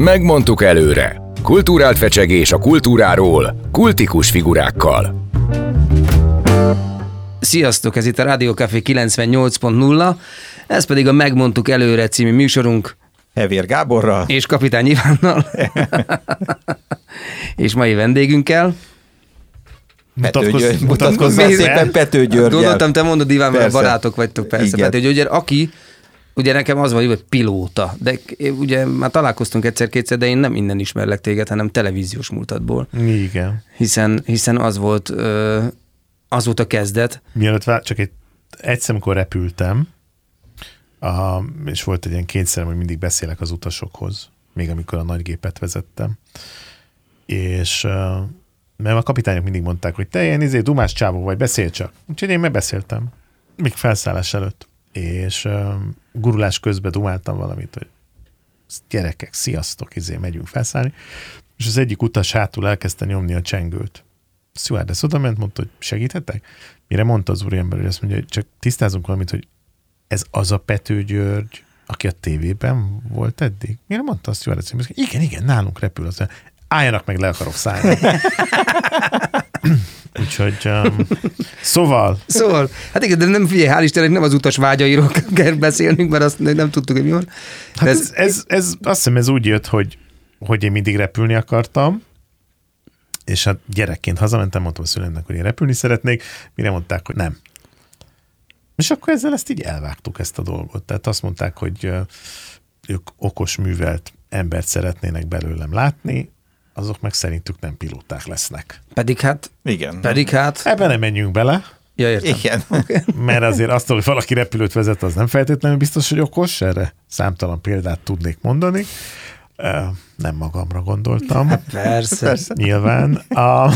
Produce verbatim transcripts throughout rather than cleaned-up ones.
Megmondtuk előre. Kulturált fecsegés a kultúráról, kultikus figurákkal. Sziasztok, ez itt a Rádió Café kilencvennyolc pont nulla, ez pedig a Megmondtuk előre című műsorunk. Hevér Gáborral. És Kapitány Ivánnal. És mai vendégünkkel. Pető György, mutatkozzál szépen Pető Györgyel. Gondoltam, te mondod, Iván, mert barátok vagytok, persze. Igen. Pető György, aki, ugye nekem az van, hogy pilóta, de ugye már találkoztunk egyszer-kétszer, de én nem innen ismerlek téged, hanem televíziós múltadból. Igen. Hiszen, hiszen az volt, az volt a kezdet. Mielőtt vár, csak egy, egyszer, amikor repültem, a, és volt egy ilyen kényszerem, hogy mindig beszélek az utasokhoz, még amikor a nagygépet vezettem. És mert a kapitányok mindig mondták, hogy te ilyen izé, dumás csávó vagy, beszélj csak. Úgyhogy én megbeszéltem, még felszállás előtt. És uh, gurulás közben dumáltam valamit, hogy gyerekek, sziasztok, izé, megyünk felszállni. És az egyik utas hátul elkezdte nyomni a csengőt. Stewardess oda ment, mondta, hogy segíthetek? Mire mondta az úriember, hogy azt mondja, hogy csak tisztázunk valamit, hogy ez az a Pető György, aki a tévében volt eddig? Mire mondta a stewardess, hogy igen, igen, nálunk repül az. Álljanak meg, le akarok szállni. Úgyhogy, um, szóval... Szóval, hát igen, de nem figyelj, hál' Istennek nem az utas vágyairól kell beszélnünk, mert azt nem tudtuk, hogy mi van. Hát ez, ez, ez, ez, azt hiszem, ez úgy jött, hogy, hogy én mindig repülni akartam, és hát gyerekként hazamentem, mondtam a szüleimnek, hogy én repülni szeretnék, mire mondták, hogy nem. És akkor ezzel ezt így elvágtuk, ezt a dolgot. Tehát azt mondták, hogy ők okos, művelt embert szeretnének belőlem látni, azok meg szerintük nem pilóták lesznek. Pedig hát... Igen. Pedig hát... Ebben nem menjünk bele. Ja, értem. Igen. Mert azért azt, hogy valaki repülőt vezet, az nem feltétlenül biztos, hogy okos. Erre számtalan példát tudnék mondani. Nem magamra gondoltam. Hát persze. Persze. Nyilván. A...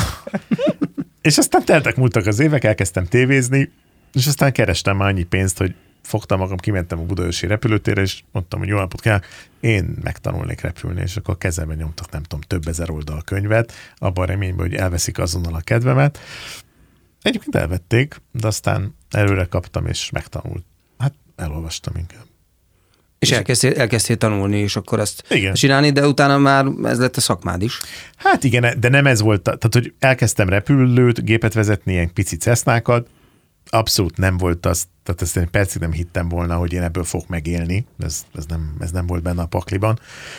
És aztán teltek múltak az évek, elkezdtem tévézni, és aztán kerestem már annyi pénzt, hogy fogtam magam, kimentem a budaörsi repülőtérre, és mondtam, hogy jó napot kell, én megtanulnék repülni, és akkor a kezemben nyomtak, nem tudom, több ezer oldal könyvet, abban a reményben, hogy elveszik azonnal a kedvemet. Egyébként elvették, de aztán előre kaptam, és megtanult. Hát elolvastam inkább. És elkezdtél, elkezdtél tanulni, és akkor azt igen. csinálni, de utána már ez lett a szakmád is. Hát igen, de nem ez volt, tehát hogy elkezdtem repülőt, gépet vezetni, ilyen pici cesznákat, abszolút nem volt az, tehát ezt én percig nem hittem volna, hogy én ebből fogok megélni, ez, ez, nem, ez nem volt benne a pakliban.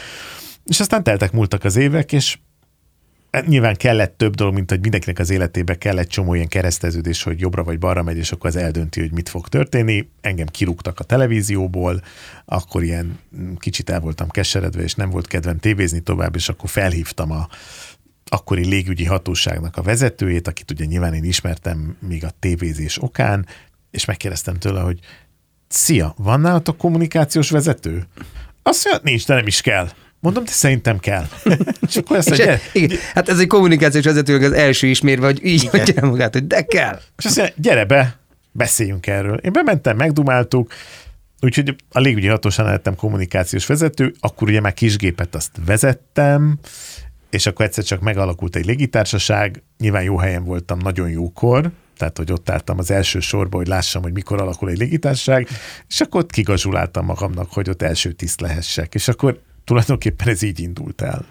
És aztán teltek múltak az évek, és nyilván kellett több dolog, mint hogy mindenkinek az életében kell egy csomó ilyen kereszteződés, hogy jobbra vagy balra megy, és akkor az eldönti, hogy mit fog történni. Engem kirúgtak a televízióból, akkor ilyen kicsit el voltam keseredve, és nem volt kedvem tévézni tovább, és akkor felhívtam a akkori légügyi hatóságnak a vezetőjét, akit ugye nyilván én ismertem még a tévézés okán, és megkérdeztem tőle, hogy szia, van nálatok kommunikációs vezető? Azt mondja, nincs, de nem is kell. Mondom, de szerintem kell. És akkor azt mondja, igen, hát ez egy kommunikációs vezetőnek az első ismérve, hogy így mondja magát, hogy de kell. És azt mondja, gyere be, beszéljünk erről. Én bementem, megdumáltuk, úgyhogy a légügyi hatóságnál lettem kommunikációs vezető, akkor ugye már kisgépet azt vezettem, és akkor egyszer csak megalakult egy légitársaság, nyilván jó helyen voltam, nagyon jókor, tehát hogy ott álltam az első sorba, hogy lássam, hogy mikor alakul egy légitársaság, és akkor ott kigazsuláltam magamnak, hogy ott első tiszt lehessek, és akkor tulajdonképpen ez így indult el.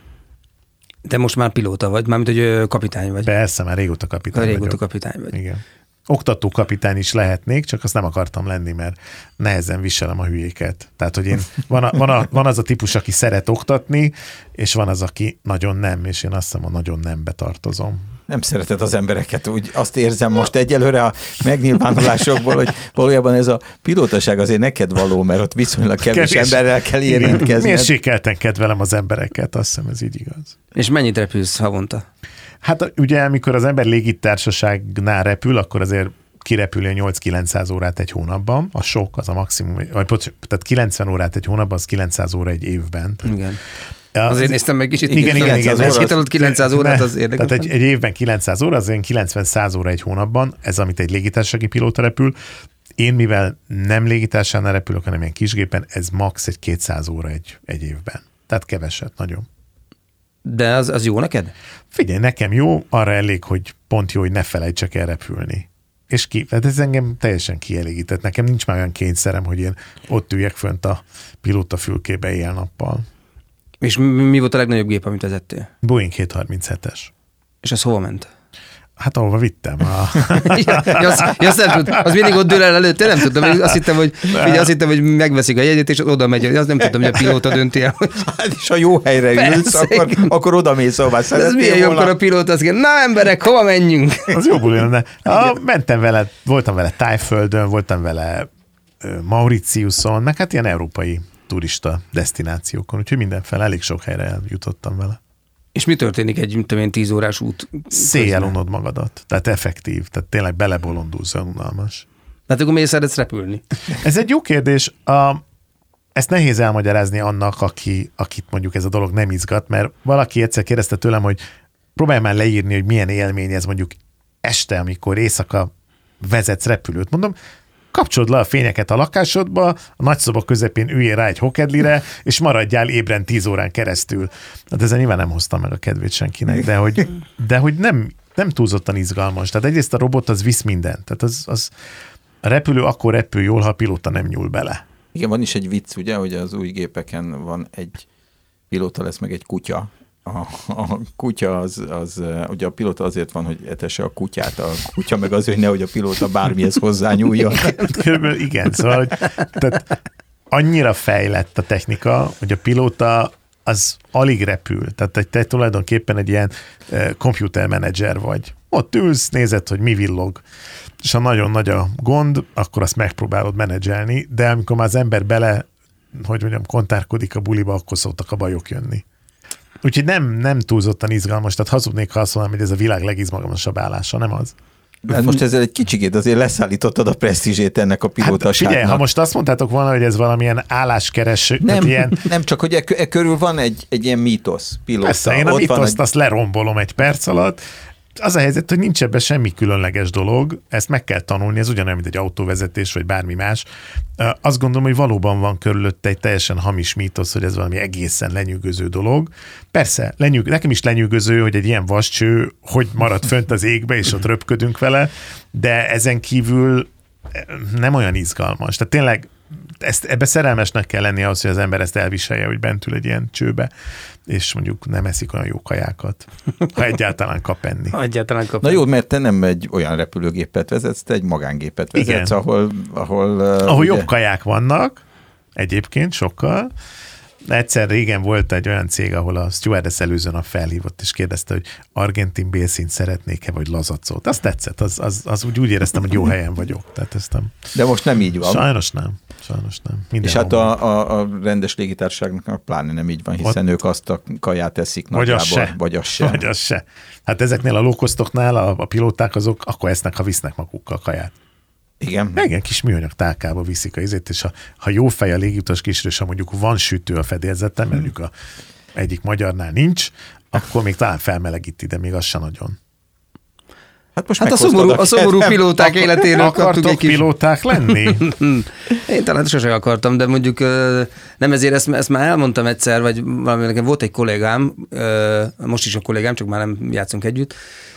De most már pilóta vagy, mármint, hogy kapitány vagy. Persze, már régóta kapitány Régóta vagyok. kapitány vagy. Igen. Oktatókapitány is lehetnék, csak azt nem akartam lenni, mert nehezen viselem a hülyéket. Tehát, hogy én, van, a, van, a, van az a típus, aki szeret oktatni, és van az, aki nagyon nem, és én azt hiszem, a nagyon nembe tartozom. Nem szereted az embereket, úgy azt érzem most egyelőre a megnyilvánulásokból, hogy valójában ez a pilótaság azért neked való, mert ott viszonylag kevés, kevés. emberrel kell érintkezni. Mérsékelten kedvelem az embereket, azt hiszem, ez így igaz. És mennyit repülsz havonta? Hát ugye, amikor az ember légitársaságnál repül, akkor azért kirepülni a nyolc-kilencszáz órát egy hónapban, a sok, az a maximum, vagy tehát kilencven órát egy hónapban, az kilencszáz óra egy évben. Igen. Azért néztem meg kicsit. Igen, igen, igen. Ez kilencszáz órát az érdekes. Tehát egy, egy évben kilencszáz óra, az kilencven-száz óra egy hónapban, ez amit egy légitársasági pilóta repül. Én, mivel nem légitársaságnál repülök, hanem ilyen kisgépen, ez max. egy kétszáz óra egy, egy évben. Tehát keveset, nagyon. De az, az jó neked? Figyelj, nekem jó, arra elég, hogy pont jó, hogy ne felejtsek el repülni. És ki, hát ez engem teljesen kielégített. Nekem nincs már olyan kényszerem, hogy én ott üljek fönt a pilóta fülkébe éjjel-nappal. És mi volt a legnagyobb gép, amit vezettél? Boeing hétszázharminchetes. És az hova ment? Hát ahova vittem. A... ja, ja, az, ja, azt nem tud, az mindig ott dől el előtte, nem tudtam. Azt hittem, hogy, ugye azt hittem, hogy megveszik a jegyet, és oda megy. Azt nem tudtam, hogy a pilóta dönti el. Hát és ha jó helyre Persze. ülsz, akkor, akkor oda mész, szóval Ez milyen jó, amikor a pilóta azt mondja, na emberek, hova menjünk? Az jó buli lenne. Ah, mentem vele, voltam vele Tájföldön, voltam vele Mauritiuson, meg hát ilyen európai turista desztinációkon, úgyhogy mindenféle elég sok helyre eljutottam vele. És mi történik egy, mint én, tíz órás út? Széjjel unod magadat, tehát effektív, tehát tényleg belebolondulsz, unalmas. Hát akkor miért szeretsz repülni? Ez egy jó kérdés. A, ezt nehéz elmagyarázni annak, aki, akit mondjuk ez a dolog nem izgat, mert valaki egyszer kérdezte tőlem, hogy próbálj már leírni, hogy milyen élmény ez mondjuk este, amikor éjszaka vezetsz repülőt. Mondom, kapcsold le a fényeket a lakásodba, a nagyszoba közepén üljél rá egy hokedlire, és maradjál ébren tíz órán keresztül. Hát ezzel nyilván nem hoztam meg a kedvét senkinek, de hogy, de hogy nem, nem túlzottan izgalmas. Tehát egyrészt a robot az visz mindent. Tehát az, az, a repülő akkor repül jól, ha a pilóta nem nyúl bele. Igen, van is egy vicc, ugye, hogy az új gépeken van egy pilóta, lesz meg egy kutya. A, a kutya az, az, ugye a pilóta azért van, hogy etesse a kutyát, a kutya meg az, hogy nehogy a pilóta bármihez hozzányúljon. Körülbelül igen, szóval hogy, tehát annyira fejlett a technika, hogy a pilóta az alig repül. Tehát te, te tulajdonképpen egy ilyen komputermenedzser vagy. Ott ülsz, nézed, hogy mi villog. És ha nagyon nagy a gond, akkor azt megpróbálod menedzselni, de amikor már az ember bele, hogy mondjam, kontárkodik a buliba, akkor szoktak a bajok jönni. Úgyhogy nem, nem túlzottan izgalmas, tehát hazudnék, ha azt mondanám, hogy ez a világ legizgalmasabb állása, nem az? De most ezzel egy kicsikét azért leszállítottad a presztízsét ennek a pilótaságnak. Hát figyelj, ha most azt mondtátok volna, hogy ez valamilyen álláskereső, nem, ilyen... nem csak, hogy e, e körül van egy, egy ilyen mítosz pilóta. Persze, én a Ott mítoszt egy... azt lerombolom egy perc alatt. Az a helyzet, hogy nincs ebben semmi különleges dolog, ezt meg kell tanulni, ez ugyanolyan, mint egy autóvezetés, vagy bármi más. Azt gondolom, hogy valóban van körülötte egy teljesen hamis mítosz, hogy ez valami egészen lenyűgöző dolog. Persze, lenyűg, nekem is lenyűgöző, hogy egy ilyen vascső, hogy marad fönt az égbe, és ott röpködünk vele, de ezen kívül nem olyan izgalmas. Tehát tényleg ezt, ebbe szerelmesnek kell lenni ahhoz, hogy az ember ezt elviselje, hogy bent ül egy ilyen csőbe, és mondjuk nem eszik olyan jó kajákat, ha egyáltalán kap enni. Ha egyáltalán kap Na jó, mert te nem egy olyan repülőgépet vezetsz, te egy magángépet vezetsz, igen. ahol... Ahol, ahol ugye... jobb kaják vannak, egyébként sokkal. Egyszer régen volt egy olyan cég, ahol a stewardess előző nap felhívott, és kérdezte, hogy argentin bélszínt szeretnék-e, vagy lazacot. Azt tetszett, az, az, az úgy, úgy éreztem, hogy jó helyen vagyok. Tehát ezt nem... De most nem így van. Sajnos nem. Sajnos nem. Minden és hát a, a, a rendes légitársaságnak pláne nem így van, hiszen ott... ők azt a kaját eszik vagy nagyjából, az se. vagy az se. Vagy az se. Hát ezeknél a lókosztoknál a, a pilóták azok akkor esznek, ha visznek magukkal kaját. Igen. Igen, kis műanyag tálkába viszik a izét, és ha, ha jó fej a légiutas kísérő, és ha mondjuk van sütő a fedélzeten, mert mondjuk a egyik magyarnál nincs, akkor még talán felmelegíti, de még az se nagyon. Hát, most hát a szomorú, a szomorú pilóták életéről kaptuk egy kis... pilóták lenni? Én talán sose akartam, de mondjuk nem ezért, ezt, ezt már elmondtam egyszer, vagy valami, nekem volt egy kollégám, most is a kollégám, csak már nem játszunk együtt,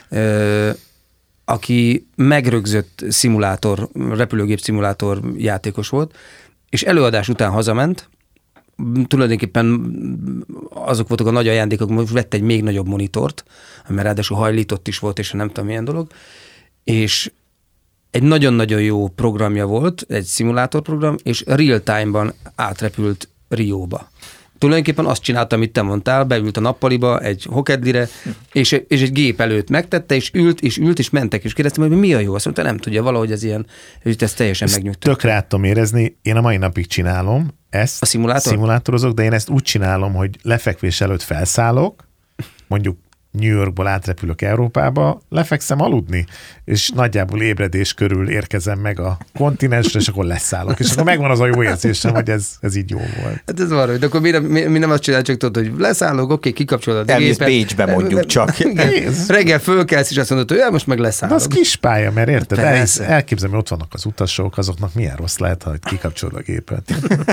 aki megrögzött szimulátor, repülőgép szimulátor játékos volt, és előadás után hazament, tulajdonképpen azok voltak a nagy ajándékok, most vett egy még nagyobb monitort, ami ráadásul hajlított is volt, és nem tudom milyen dolog, és egy nagyon-nagyon jó programja volt, egy szimulátorprogram, és real time-ban átrepült Rióba. Tulajdonképpen azt csinálta, amit te mondtál, beült a nappaliba egy hokedlire, és, és egy gép előtt megtette, és ült, és ült, és mentek, és kérdeztem, hogy mi a jó? Azt mondta, nem tudja, valahogy ez ilyen, hogy ez teljesen megnyugtató. Tökre át tudom érezni, én a mai napig csinálom ezt, a szimulátor? szimulátorozok, de én ezt úgy csinálom, hogy lefekvés előtt felszállok, mondjuk New Yorkból átrepülök Európába, lefekszem aludni, és nagyjából ébredés körül érkezem meg a kontinensre, és akkor leszállok. És akkor megvan az a jó érzésem, hogy ez, ez így jó volt. Hát ez van, de akkor mi nem, mi nem azt csináljuk, csak tudod, hogy leszállok, oké, kikapcsolod a gépet. Elmész Bécsbe mondjuk csak. Reggel fölkelsz, és azt mondod, hogy ja, most meg leszállok. De az kis pálya, mert érted? El, Persze. elképzelem, hogy ott vannak az utasok, azoknak milyen rossz lehet, ha kikapcsolod a gépet.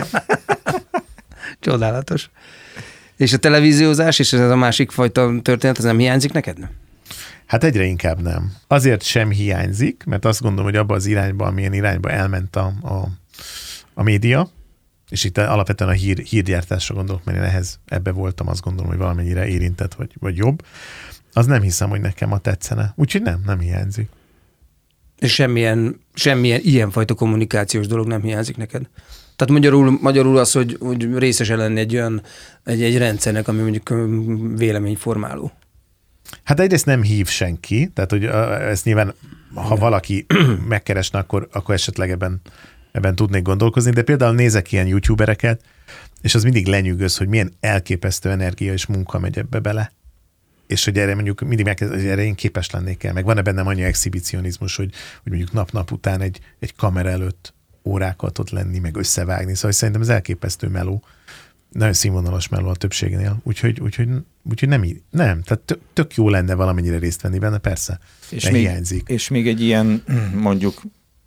Csodálatos. És a televíziózás, és ez a másik fajta történet, az nem hiányzik neked? Hát egyre inkább nem. Azért sem hiányzik, mert azt gondolom, hogy abba az irányba, amilyen irányba elment a, a, a média, és itt alapvetően a hír, hírgyártásra gondolok, mert én ehhez ebbe voltam, azt gondolom, hogy valamennyire érintett, vagy, vagy jobb, az nem hiszem, hogy nekem a tetszene. Úgyhogy nem, nem hiányzik. És semmilyen, semmilyen ilyenfajta kommunikációs dolog nem hiányzik neked? Tehát magyarul, magyarul az, hogy, hogy részese lenni egy olyan, egy, egy rendszernek, ami mondjuk véleményformáló. Hát egyrészt nem hív senki, tehát hogy ezt nyilván, ha valaki megkeresne, akkor, akkor esetleg ebben, ebben tudnék gondolkozni, de például nézek ilyen youtubereket, és az mindig lenyűgöz, hogy milyen elképesztő energia és munka megy ebbe bele. És hogy erre mondjuk mindig megkezd, hogy erre én képes lennék el. Meg van-e bennem annyi exhibicionizmus, hogy, hogy mondjuk nap-nap után egy, egy kamera előtt órákat ott lenni, meg összevágni. Szóval szerintem ez elképesztő meló. Nagyon színvonalas meló a többségnél. Úgyhogy, úgyhogy, úgyhogy nem így. Nem. Tehát tök jó lenne valamennyire részt venni benne, persze. És még, hiányzik. és még egy ilyen mondjuk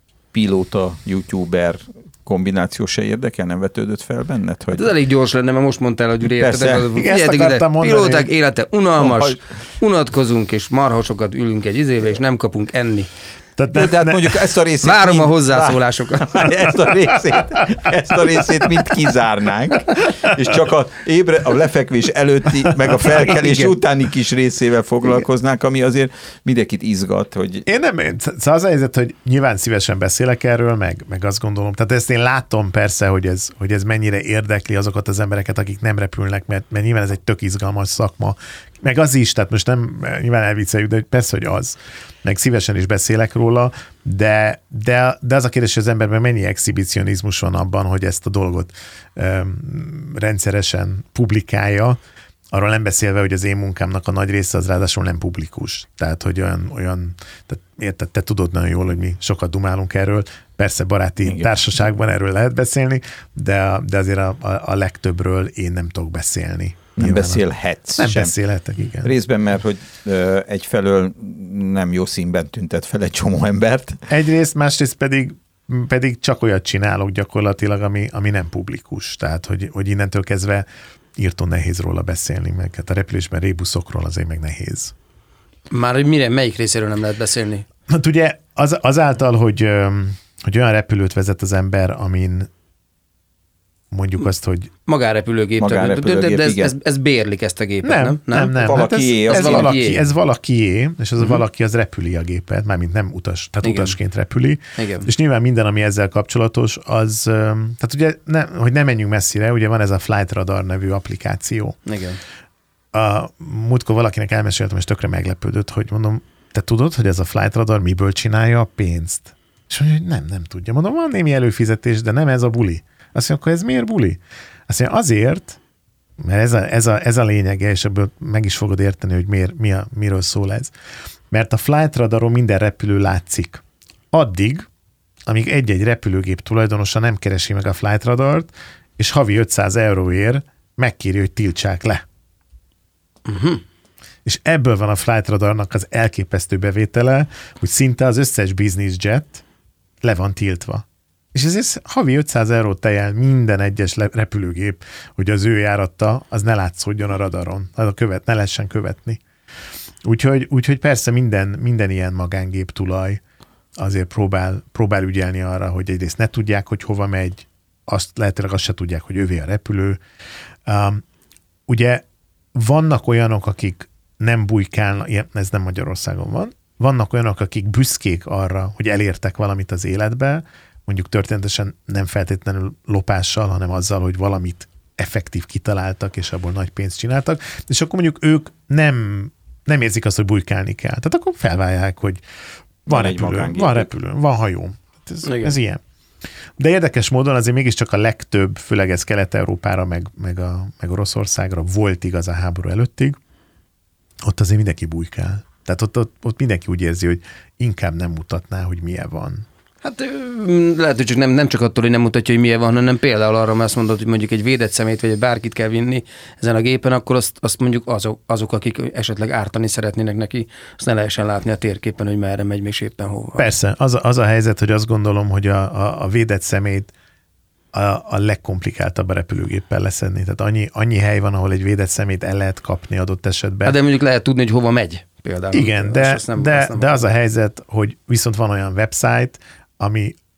pilóta, youtuber kombináció se érdekel, nem vetődött fel benned? Hogy... Hát ez elég gyors lenne, mert most mondtál, hogy érted. Ezt akartam mondani. Pilóták élete unalmas, unatkozunk, és marhasokat ülünk egy izébe, és nem kapunk enni. Tehát, ne, tehát mondjuk ezt a részét... Várom mind, a hozzászólásokat. Ezt a részét, ezt a részét mind kizárnánk, és csak a, ébre, a lefekvés előtti, meg a felkelés igen. utáni kis részével foglalkoznánk, ami azért mindenkit izgat, hogy... Én nem, szóval az a helyzet, hogy nyilván szívesen beszélek erről, meg, meg azt gondolom, tehát ezt én látom persze, hogy ez, hogy ez mennyire érdekli azokat az embereket, akik nem repülnek, mert, mert nyilván ez egy tök izgalmas szakma, meg az is, tehát most nem nyilván elvicceljük, de persze, hogy az. Meg szívesen is beszélek róla, de, de, de az a kérdés, hogy az emberben mennyi exhibicionizmus van abban, hogy ezt a dolgot um, rendszeresen publikálja, arról nem beszélve, hogy az én munkámnak a nagy része az ráadásul nem publikus. Tehát, hogy olyan, olyan tehát, érted, te tudod nagyon jól, hogy mi sokat dumálunk erről, persze baráti igen. társaságban erről lehet beszélni, de, de azért a, a, a legtöbbről én nem tudok beszélni. Nem Nyilván beszélhetsz Nem sem. beszélhetek, igen. Részben, mert hogy ö, egyfelől nem jó színben tüntet fel egy csomó embert. Egyrészt, másrészt pedig, pedig csak olyat csinálok gyakorlatilag, ami, ami nem publikus. Tehát, hogy, hogy innentől kezdve írtó nehéz róla beszélni, meg hát a repülésben rébuszokról azért meg nehéz. Már hogy mire, melyik részéről nem lehet beszélni? Hát ugye az, azáltal, hogy, hogy olyan repülőt vezet az ember, amin mondjuk azt, hogy... Magánrepülőgép. Magánrepülőgép, de, de ez, igen. ez, ez bérlik ezt a gépet, nem? Nem, nem, nem. nem. Valakié, hát ez, az ez, valakié. valaki, ez valakié, és az uh-huh. valaki az repüli a gépet, mármint nem utas, tehát igen. utasként repüli. Igen. És nyilván minden, ami ezzel kapcsolatos, az, tehát ugye, ne, hogy ne menjünk messzire, ugye van ez a Flight Radar nevű applikáció. Igen. A múltkor valakinek elmeséltem, és tökre meglepődött, hogy mondom, te tudod, hogy ez a Flight Radar miből csinálja a pénzt? És mondja, hogy nem, nem tudja. Mondom, van némi előfizetés, de nem ez a buli. Azt mondja, akkor ez miért buli? Azt mondja, azért, mert ez a, ez, a, ez a lényege, és ebből meg is fogod érteni, hogy miért, mi a, miről szól ez. Mert a Flight Radaron minden repülő látszik. Addig, amíg egy-egy repülőgép tulajdonosa nem keresi meg a Flight Radart, és havi ötszáz euróért megkéri, hogy tiltsák le. Uh-huh. És ebből van a Flight Radarnak az elképesztő bevétele, hogy szinte az összes business jet le van tiltva. És ezért havi ötszáz eurót tejel minden egyes repülőgép, hogy az ő járatta, az ne látszódjon a radaron, az a követ, ne lehessen követni. Úgyhogy, úgyhogy persze minden, minden ilyen magángép tulaj azért próbál, próbál ügyelni arra, hogy egyrészt ne tudják, hogy hova megy, azt lehetőleg azt se tudják, hogy övé a repülő. Um, ugye vannak olyanok, akik nem bujkálnak, ez nem Magyarországon van, vannak olyanok, akik büszkék arra, hogy elértek valamit az életbe, mondjuk történetesen nem feltétlenül lopással, hanem azzal, hogy valamit effektív kitaláltak, és abból nagy pénzt csináltak, és akkor mondjuk ők nem, nem érzik azt, hogy bujkálni kell. Tehát akkor felvállalják, hogy van, van repülő, van repülő, van hajó. Ez, ez ilyen. De érdekes módon azért mégiscsak a legtöbb, főleg ez Kelet-Európára, meg, meg, a, meg Oroszországra volt igaz a háború előttig, ott azért mindenki bujkál. Tehát ott, ott, ott mindenki úgy érzi, hogy inkább nem mutatná, hogy milyen van. Hát lehet, hogy csak nem, nem csak attól, hogy nem mutatja, hogy milyen van, hanem például arra, mert azt mondod, hogy mondjuk egy védett szemét, vagy egy bárkit kell vinni ezen a gépen, akkor azt, azt mondjuk azok, azok, akik esetleg ártani szeretnének neki, azt ne lehessen látni a térképen, hogy merre megy, és éppen hova. Persze, az a, az a helyzet, hogy azt gondolom, hogy a, a, a védett szemét a, a legkomplikáltabb a repülőgéppel leszedni. Tehát annyi, annyi hely van, ahol egy védett szemét el lehet kapni adott esetben. Hát de mondjuk lehet tudni, hogy hova megy például. Igen, de, nem, de, de az a helyzet, hogy viszont van olyan website, ami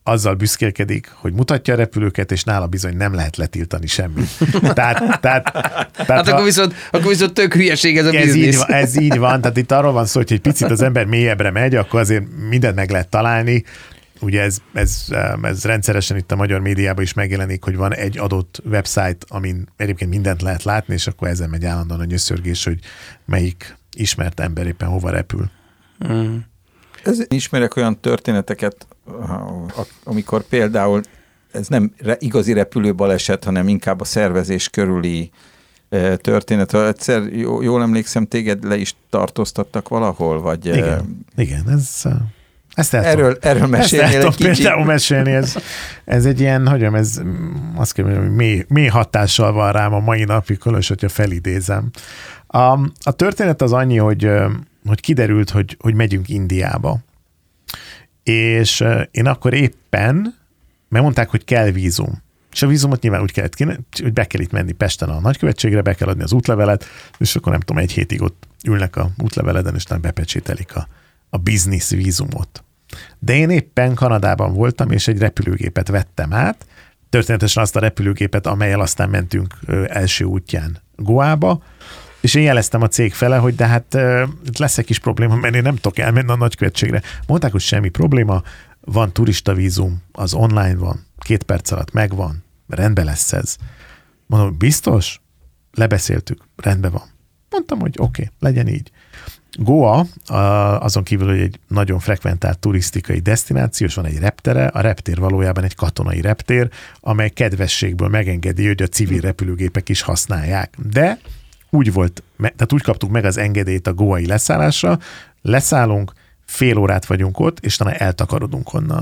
azzal büszkélkedik, hogy mutatja a repülőket, és nála bizony nem lehet letiltani semmit. Tehát, tehát, tehát hát akkor viszont, akkor viszont tök hülyeség ez a ez biznisz. így, van, ez így van, tehát itt arról van szó, hogy egy picit az ember mélyebbre megy, akkor azért mindent meg lehet találni. Ugye ez, ez, ez rendszeresen itt a magyar médiában is megjelenik, hogy van egy adott website, amin egyébként mindent lehet látni, és akkor ezen megy állandóan a nyöszörgés, hogy melyik ismert ember éppen hova repül. Mm. Ez, ismerek olyan történeteket, amikor például ez nem igazi repülőbaleset, hanem inkább a szervezés körüli történet. Egyszer jól emlékszem, téged le is tartóztattak valahol? Vagy igen, igen, ez... Ezt el erről, tudom, erről mesélnél egy kicsit. Például mesélni, ez, ez egy ilyen, hogyan, ez azt kell mondjam, hogy mély, mély hatással van rám a mai napig, különös, hogyha felidézem. A, a történet az annyi, hogy, hogy kiderült, hogy, hogy megyünk Indiába. És én akkor éppen, mert mondták, hogy kell vízum. És a vízumot nyilván úgy kellett kéne, hogy be kell itt menni Pesten a nagykövetségre, be kell adni az útlevelet, és akkor nem tudom, egy hétig ott ülnek a útleveleden, és nem bepecsételik a, a business vízumot. De én éppen Kanadában voltam, és egy repülőgépet vettem át, történetesen azt a repülőgépet, amellyel aztán mentünk első útján Goába, és én jeleztem a cég fele, hogy de hát itt lesz egy kis probléma, mert én nem tudok elmenni a nagykövetségre. Mondták, hogy semmi probléma, van turista vízum, az online van, két perc alatt megvan, rendben lesz ez. Mondom, biztos? Lebeszéltük, rendben van. Mondtam, hogy oké, okay, legyen így. Goa, azon kívül, hogy egy nagyon frekventált turisztikai desztináció, és van egy reptere, a reptér valójában egy katonai reptér, amely kedvességből megengedi, hogy a civil repülőgépek is használják. De úgy volt, tehát úgy kaptuk meg az engedélyt a goai leszállásra, leszállunk, fél órát vagyunk ott, és talán eltakarodunk onnan.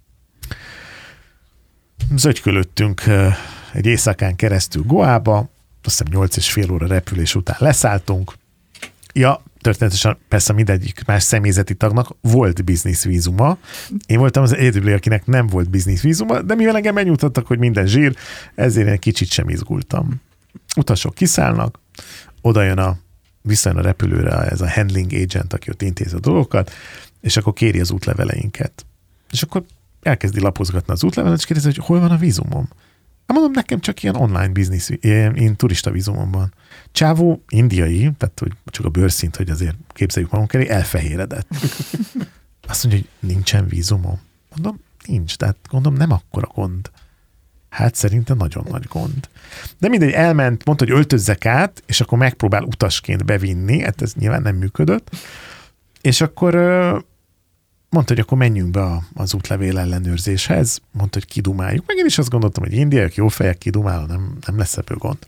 Zögykölöttünk egy éjszakán keresztül Goába, azt hiszem nyolc és fél óra repülés után leszálltunk. Ja, történetesen persze mindegyik más személyzeti tagnak volt business vízuma. Én voltam az egyedüli, akinek nem volt business vízuma, de mivel engem megnyugtattak, hogy minden zsír, ezért egy kicsit sem izgultam. Utasok kiszállnak, oda jön a, visszajön a repülőre ez a handling agent, aki ott intéz a dolgokat, és akkor kéri az útleveleinket. És akkor elkezdi lapozgatni az útlevelet, és kérdezi, hogy hol van a vízumom. Hát mondom, nekem csak ilyen online business, én turista vízumom van. Csávó indiai, tehát hogy csak a bőrszint, hogy azért képzeljük magunk elé, elfehéredett. Azt mondja, hogy nincsen vízumom. Mondom, nincs, tehát gondolom nem akkora gond. Hát szerintem nagyon nagy gond. De mindegy, elment, mondta, hogy öltözzek át, és akkor megpróbál utasként bevinni, hát ez nyilván nem működött. És akkor mondta, hogy akkor menjünk be az útlevél ellenőrzéshez, mondta, hogy kidumáljuk. Meg én is azt gondoltam, hogy indiaiak jó fejek, kidumálva, nem, nem lesz ebből gond.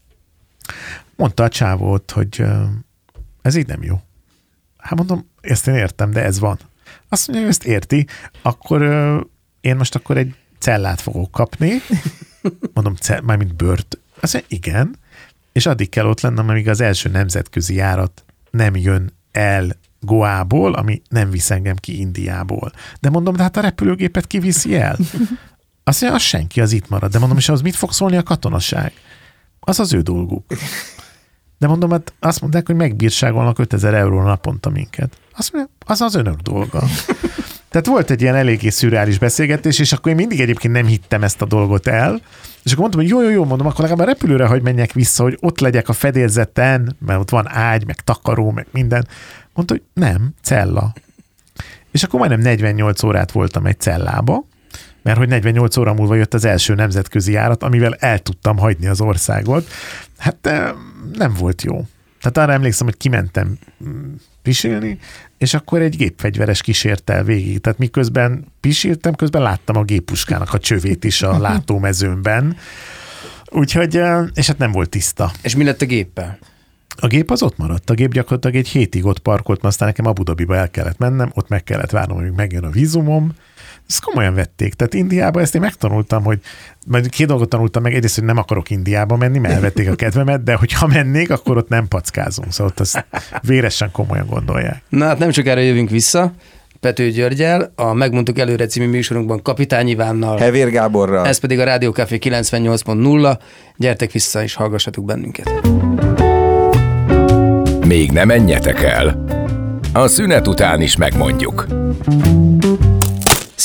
Mondta a csávót, hogy ez így nem jó. Hát mondom, ezt én értem, de ez van. Azt mondja, hogy ezt érti, akkor én most akkor egy cellát fogok kapni. Mondom, cell, mármint bört. Azt mondja, igen. És addig kell ott lennem, amíg az első nemzetközi járat nem jön el Goából, ami nem visz engem ki Indiából. De mondom, de hát a repülőgépet kiviszi el. Azt mondja, az senki, az itt marad. De mondom, és az mit fog szólni a katonaság? Az az ő dolguk. De mondom, hát azt mondták, hogy megbírságolnak ötezer euró naponta minket. Azt mondja, az az önök dolga. Tehát volt egy ilyen eléggé szürreális beszélgetés, és akkor én mindig egyébként nem hittem ezt a dolgot el, és akkor mondtam, hogy jó, jó, jó, mondom, akkor legalább a repülőre hagy menjek vissza, hogy ott legyek a fedélzeten, mert ott van ágy, meg takaró, meg minden. Mondta, hogy nem, cella. És akkor majdnem negyvennyolc órát voltam egy cellába, mert hogy negyvennyolc óra múlva jött az első nemzetközi járat, amivel el tudtam hagyni az országot. Hát nem volt jó. Tehát arra emlékszem, hogy kimentem pisilni, és akkor egy gépfegyveres kísért el végig. Tehát miközben pisiltem, közben láttam a géppuskának a csövét is a látómezőmben. Úgyhogy, és hát nem volt tiszta. És mi lett a géppel? A gép az ott maradt. A gép gyakorlatilag egy hétig ott parkolt, mert aztán nekem Abu Dhabiba el kellett mennem, ott meg kellett várnom, hogy megjön a vízumom. Ezt komolyan vették. Tehát Indiában ezt én megtanultam, hogy majd két dolgot tanultam meg, egyrészt, hogy nem akarok Indiába menni, mert elvették a kedvemet, de hogyha mennék, akkor ott nem packázunk. Szóval ott azt véresen komolyan gondolják. Na hát nem sokára jövünk vissza. Pető Györgyel, a Megmondtuk előre című műsorunkban Kapitány Ivánnal. Hevér Gáborral. Ez pedig a Rádió Café kilencvennyolc pont nulla. Gyertek vissza és hallgassatok bennünket. Még ne menjetek el. A szünet után is megmondjuk.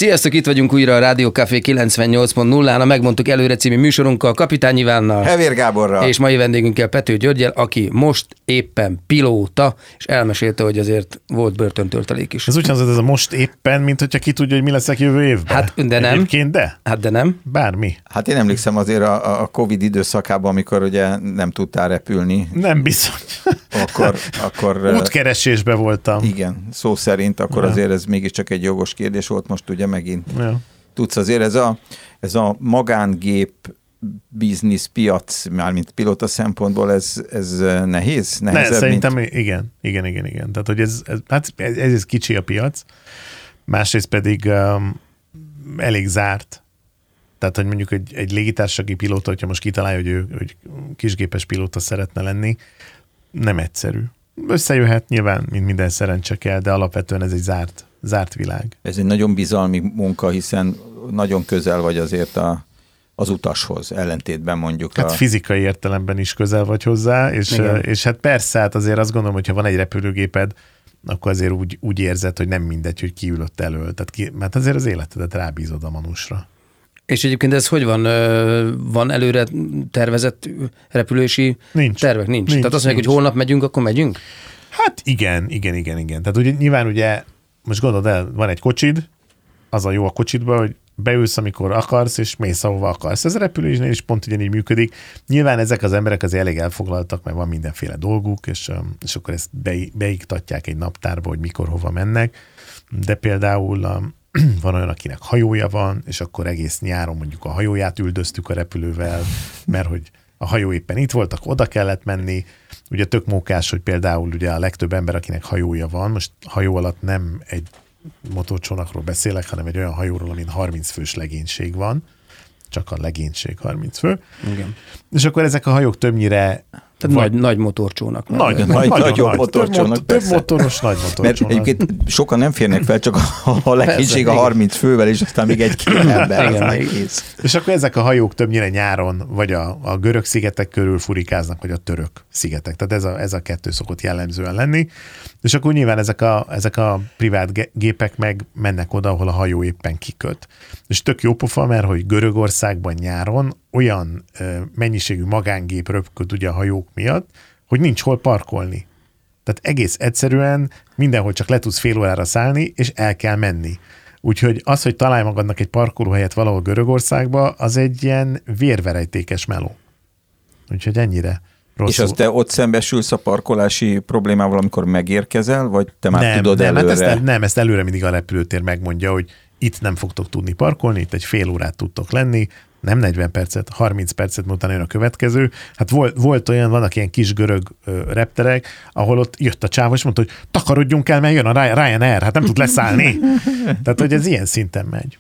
Sziasztok, itt vagyunk újra a Rádió Café kilencvennyolc pont nullán, a Megmondtuk Előre című műsorunkkal, Kapitány Ivánnal, Hevér Gáborral, és mai vendégünkkel Pető Györgyel, aki most éppen pilóta, és elmesélte, hogy azért volt börtöntöltelék is. Ez úgy hangzott, ez a most éppen, mint hogyha ki tudja, hogy mi leszek jövő évben. Hát, de nem. Egyébként de? Hát, de nem. Bármi. Hát én emlékszem azért a, a Covid időszakában, amikor ugye nem tudtál repülni. Nem bizony. Akkor, akkor útkeresésbe voltam. Igen, szó szerint, akkor ja. azért ez mégiscsak egy jogos kérdés volt, most ugye megint ja. tudsz azért, ez a, ez a magángép biznisz piac, mármint pilóta szempontból, ez, ez nehéz? Ne, szerintem mint... igen, igen, igen, igen. Tehát, hogy ez, ez, hát ez, ez kicsi a piac, másrészt pedig um, elég zárt. Tehát, hogy mondjuk egy, egy légitársasági pilóta, hogyha most kitalálja, hogy ő hogy kisgépes pilóta szeretne lenni, nem egyszerű. Összejöhet nyilván, mint minden szerencse kell, de alapvetően ez egy zárt, zárt világ. Ez egy nagyon bizalmi munka, hiszen nagyon közel vagy azért a, az utashoz, ellentétben mondjuk. Hát a... fizikai értelemben is közel vagy hozzá, és, és hát persze, hát azért azt gondolom, hogyha van egy repülőgéped, akkor azért úgy, úgy érzed, hogy nem mindegy, hogy ki ülött elől. Tehát ki, mert azért az életedet rábízod a manusra. És egyébként ez hogy van? Van előre tervezett repülési nincs. tervek? Nincs. nincs Tehát azt mondják, hogy holnap megyünk, akkor megyünk? Hát igen, igen, igen, igen. Tehát ugye nyilván ugye, most gondolod el, van egy kocsid, az a jó a kocsidban, hogy beülsz, amikor akarsz, és mész, ahova akarsz. Ez a repülésnél is pont ugyanígy működik. Nyilván ezek az emberek azért elég elfoglaltak, mert van mindenféle dolguk, és, és akkor ezt be, beiktatják egy naptárba, hogy mikor, hova mennek. De például van olyan, akinek hajója van, és akkor egész nyáron mondjuk a hajóját üldöztük a repülővel, mert hogy a hajó éppen itt volt, akkor oda kellett menni. Ugye tök mókás, hogy például ugye a legtöbb ember, akinek hajója van, most hajó alatt nem egy motorcsónakról beszélek, hanem egy olyan hajóról, amin harminc fős legénység van, csak a legénység harminc fő. Igen. És akkor ezek a hajók többnyire Tehát vagy, nagy, nagy motorcsónak. Nagy, nagy, nagy, nagyobb nagy, motorcsónak, több, több motoros nagy motorcsónak. Mert egyébként sokan nem férnek fel, csak a, a legénység a harminc fővel, és aztán még egy-két ember. És akkor ezek a hajók többnyire nyáron vagy a, a görög szigetek körül furikáznak, vagy a török szigetek. Tehát ez a, ez a kettő szokott jellemzően lenni. És akkor nyilván ezek a, ezek a privát gépek meg mennek oda, ahol a hajó éppen kiköt. És tök jó pofa, mert hogy Görögországban nyáron olyan ö, mennyiségű magángép röpköd ugye a hajók miatt, hogy nincs hol parkolni. Tehát egész egyszerűen mindenhol csak le tudsz fél órára szállni, és el kell menni. Úgyhogy az, hogy találj magadnak egy parkolóhelyet valahol Görögországba, az egy ilyen vérverejtékes meló. Úgyhogy ennyire rosszul. És az te ott szembesülsz a parkolási problémával, amikor megérkezel, vagy te már nem, tudod nem, előre? Hát ezt, nem, ezt előre mindig a repülőtér megmondja, hogy itt nem fogtok tudni parkolni, itt egy fél órát tudtok lenni, nem negyven percet, harminc percet, miután jön a következő. Hát volt, volt olyan, vannak ilyen kis görög ö, repterek, ahol ott jött a csáv, és mondta, hogy takarodjunk el, mert jön a Ryanair, hát nem tud leszállni. Tehát, hogy ez ilyen szinten megy.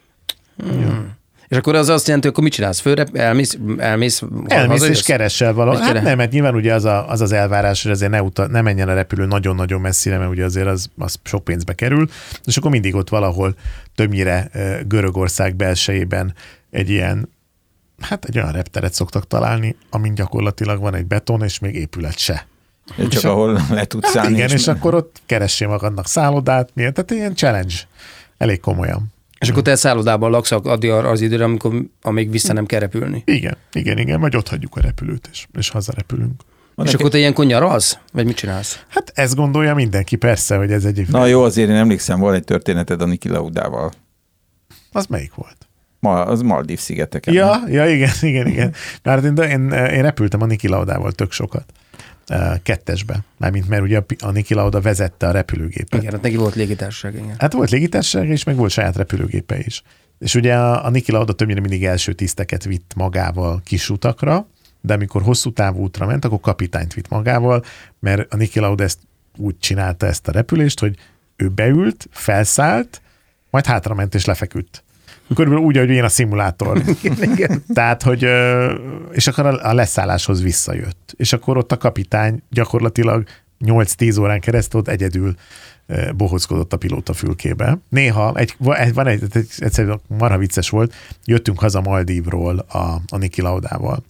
Hmm. Ja. És akkor az azt jelenti, hogy akkor mit csinálsz? Főrep, elmész, elmész, elmész és keresel valahol. Hát nem, mert nyilván ugye az, a, az az elvárás, hogy azért ne, uta, ne menjen a repülő nagyon-nagyon messzire, mert ugye azért az, az sok pénzbe kerül, és akkor mindig ott valahol többnyire Görögország belsejében egy ilyen, hát egy olyan repteret szoktak találni, amin gyakorlatilag van egy beton, és még épület se. Csak és ahol a, le tudsz hát szállni. Igen, és, és akkor ott keressél magadnak szállodát, milyen, tehát ilyen challenge, elég komolyan. És akkor te szállodában laksz addig az időre, amikor, amíg vissza nem kell repülni. Igen, igen, igen, vagy ott hagyjuk a repülőt, és, és hazarepülünk. És neked... akkor te ilyenkor nyaralsz? Vagy mit csinálsz? Hát ezt gondolja mindenki, persze, hogy ez egy... Na jó, azért én emlékszem, volt egy történeted a Niki Laudával. Az melyik volt? Ma, az Maldív szigeteken. Ja, ja, igen, igen, igen. Mert én, én, én repültem a Niki Laudával tök sokat. Kettesbe. Mármint, mert ugye a Niki Lauda vezette a repülőgépet. Igen, hát neki volt légitársaság, igen. Hát volt légitársaság, és meg volt saját repülőgépe is. És ugye a, a Niki Lauda többnyire mindig első tiszteket vitt magával kis utakra, de amikor hosszú távú útra ment, akkor kapitányt vitt magával, mert a Niki Lauda ezt úgy csinálta ezt a repülést, hogy ő beült, felszállt, majd hátrament és lefeküdt. Körülbelül úgy, ahogy én a szimulátor. Igen. Tehát, hogy és akkor a leszálláshoz visszajött. És akkor ott a kapitány gyakorlatilag nyolc-tíz órán keresztül ott egyedül bohockodott a pilóta fülkébe. Néha, egy, van egy, egy, egyszerűen marha vicces volt, jöttünk haza Maldívról a, a Niki Laudával,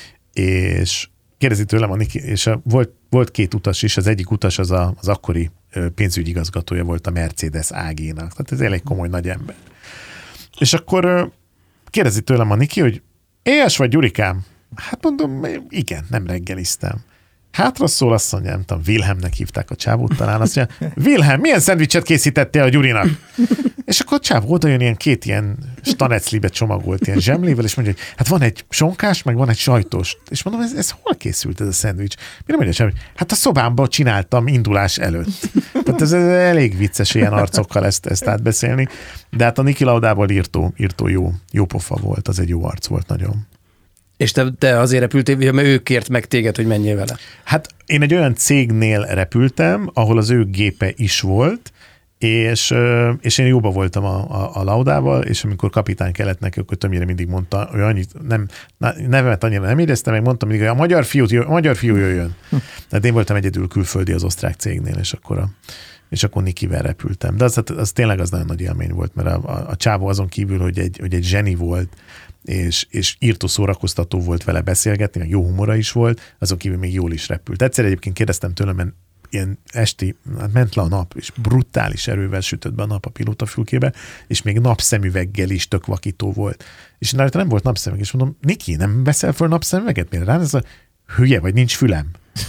és kérdezi tőlem a Niki, és a, volt, volt két utas is, az egyik utas az a, az akkori pénzügyi igazgatója volt a Mercedes ágénak. Tehát ez elég komoly nagy ember. És akkor kérdezi tőlem a Niki, hogy éhes vagy, Gyurikám? Hát mondom, igen, nem reggeliztem. Hátra szól, azt mondja, nem tudom, Wilhelmnek hívták a csávót talán, azt mondja, Wilhelm, milyen szendvicset készítettél a Gyurinak? És akkor a csávó oda jön ilyen két ilyen staneclibe csomagolt ilyen zsemlével, és mondja, hogy hát van egy sonkás, meg van egy sajtos. És mondom, ez, ez hol készült ez a szendvics? Mire mondja a csávó, hát a szobámban csináltam indulás előtt. Tehát ez, ez elég vicces ilyen arcokkal ezt, ezt átbeszélni. De hát a Niki Laudával írtó, írtó jó, jó pofa volt, az egy jó arc volt nagyon. És te, te azért repültél, mert ő kért meg téged, hogy menjél vele. Hát én egy olyan cégnél repültem, ahol az ő gépe is volt, és, és én jóba voltam a, a, a Laudával, és amikor kapitány kellett neki, akkor többnyire mindig mondta, hogy annyit, nem, nevemet annyira nem éreztem, meg mondtam mindig, hogy a magyar fiú, a magyar fiú jöjjön. Tehát én voltam egyedül külföldi az osztrák cégnél, és akkor a és akkor Nikivel repültem. De az, az tényleg az nagyon nagy élmény volt, mert a, a, a csávó azon kívül, hogy egy, hogy egy zseni volt, és, és írtó szórakoztató volt vele beszélgetni, meg jó humora is volt, azon kívül még jól is repült. Egyszer egyébként kérdeztem tőlem, mert ilyen esti, ment le a nap, és brutális erővel sütött be a nap a pilótafülkébe, és még napszemüveggel is tök vakító volt. És rajta nem volt napszemüveg, és mondom, Niki, nem veszel föl napszemüveget? Miért rá? Ez a hülye, vagy nincs fülem?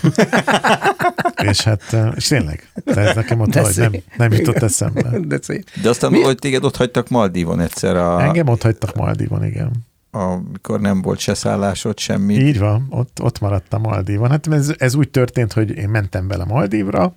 és hát, és tényleg, de nekem ott hogy nem, nem jutott eszembe. De, szép. De aztán, Mi? hogy téged ott hagytak Maldívon egyszer. A... Engem ott hagytak Maldívon, igen. Amikor nem volt se szállásod, semmi. Így van, ott, ott maradtam Maldívon. Hát ez, ez úgy történt, hogy én mentem vele Maldívra,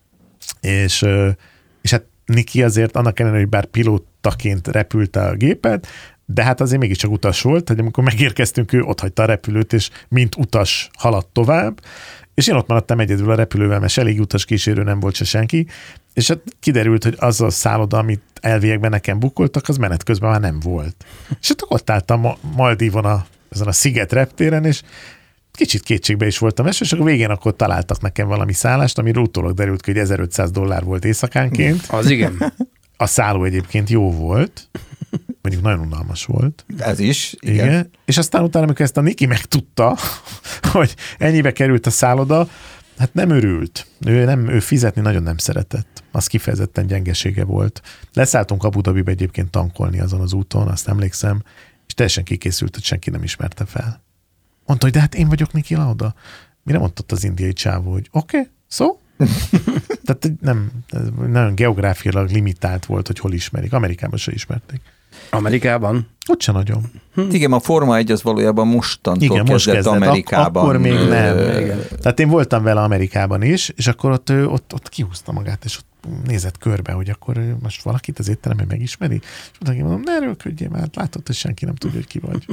és, és hát Niki azért annak ellenére, hogy bár pilótaként repülte a gépet, de hát azért mégiscsak utas volt, hogy amikor megérkeztünk, ő ott hagyta a repülőt, és mint utas haladt tovább, és én ott maradtam egyedül a repülővel, mert elég utas kísérő nem volt se senki, és hát kiderült, hogy az a szálloda, amit elviekben nekem bukoltak, az menet közben már nem volt. És hát ott álltam Maldívon a, ezen a sziget reptéren, és kicsit kétségbe is voltam esve, és akkor végén akkor találtak nekem valami szállást, amiről utólag derült ki, hogy ezerötszáz dollár volt éjszakánként. Az igen. A szálló egyébként jó volt, mondjuk nagyon unalmas volt. Ez is, igen. igen. És aztán utána, amikor ezt a Niki megtudta, hogy ennyibe került a szálloda, hát nem örült. Ő, nem, ő fizetni nagyon nem szeretett. Az kifejezetten gyengesége volt. Leszálltunk Abu Dhabiba egyébként tankolni azon az úton, azt emlékszem, és teljesen kikészült, hogy senki nem ismerte fel. Mondta, hogy de hát én vagyok Niki Lauda. Mire mondott az indiai csávó, hogy oké, okay, szó? Tehát nem, nagyon geográfiailag limitált volt, hogy hol ismerik. Amerikában se ismerték. Amerikában? Ott se nagyon. Igen, a Forma egy az valójában mostantól Igen, kezdett, most kezdett Amerikában. Ak- akkor még nem. Igen. Tehát én voltam vele Amerikában is, és akkor ott, ott, ott kihúzta magát, és ott nézett körbe, hogy akkor most valakit az étteremben megismeri. És mondtam, mondom, ne erőlködjél, mert látod, hogy senki nem tudja, hogy ki vagy.